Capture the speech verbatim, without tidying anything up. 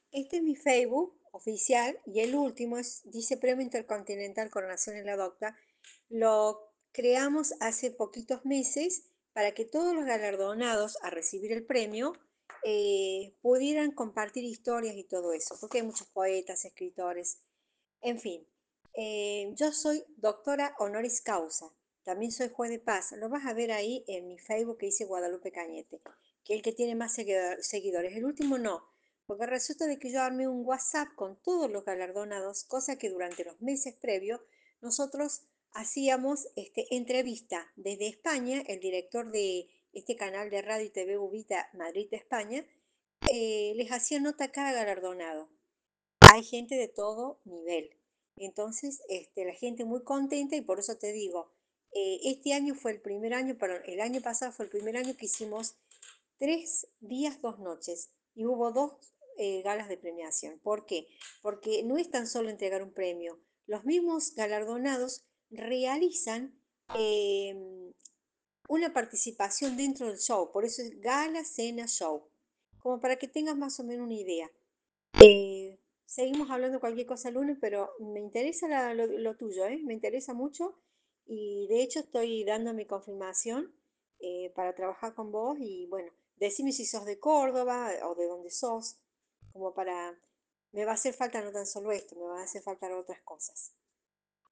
Este es mi Facebook oficial y el último es, dice Premio Intercontinental Coronación en la Docta. Lo creamos hace poquitos meses para que todos los galardonados a recibir el premio eh, pudieran compartir historias y todo eso, porque hay muchos poetas, escritores, en fin. Eh, yo soy doctora honoris causa, también soy juez de paz. Lo vas a ver ahí en mi Facebook que dice Guadalupe Cañete, que es el que tiene más seguidor- seguidores. El último no, porque resulta de que yo armé un WhatsApp con todos los galardonados, cosa que durante los meses previos nosotros hacíamos este, entrevista desde España, el director de este canal de radio y T V Ubita Madrid, España, eh, les hacía nota a cada galardonado. Hay gente de todo nivel. Entonces, este, la gente muy contenta y por eso te digo, eh, este año fue el primer año, perdón, el año pasado fue el primer año que hicimos tres días, dos noches y hubo dos eh, galas de premiación. ¿Por qué? Porque no es tan solo entregar un premio, los mismos galardonados realizan eh, una participación dentro del show, por eso es gala, cena, show, como para que tengas más o menos una idea. Eh, seguimos hablando cualquier cosa el lunes, pero me interesa la- lo, lo tuyo, ¿eh? Me interesa mucho y de hecho estoy dando mi confirmación eh, para trabajar con vos y bueno, decime si sos de Córdoba o de dónde sos, como para... Me va a hacer falta no tan solo esto, me van a hacer falta otras cosas.